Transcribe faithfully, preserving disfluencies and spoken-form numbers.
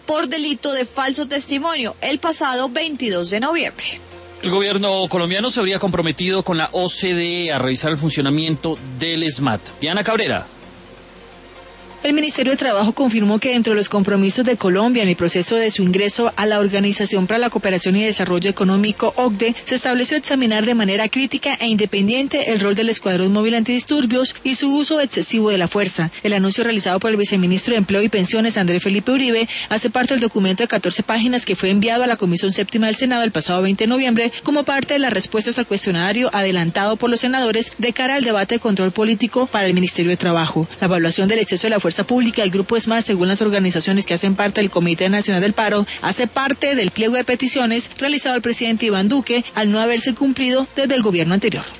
por delito de falso testimonio el pasado veintidós de noviembre. El gobierno colombiano se habría comprometido con la O C D E a revisar el funcionamiento del SMAT. Diana Cabrera. El Ministerio de Trabajo confirmó que dentro de los compromisos de Colombia en el proceso de su ingreso a la Organización para la Cooperación y Desarrollo Económico, O C D E, se estableció examinar de manera crítica e independiente el rol del Escuadrón Móvil Antidisturbios y su uso excesivo de la fuerza. El anuncio realizado por el viceministro de Empleo y Pensiones, Andrés Felipe Uribe, hace parte del documento de catorce páginas que fue enviado a la Comisión Séptima del Senado el pasado veinte de noviembre como parte de las respuestas al cuestionario adelantado por los senadores de cara al debate de control político para el Ministerio de Trabajo. La evaluación del exceso de la fuerza pública del Grupo SMAT, según las organizaciones que hacen parte del Comité Nacional del Paro, hace parte del pliego de peticiones realizado al presidente Iván Duque al no haberse cumplido desde el gobierno anterior.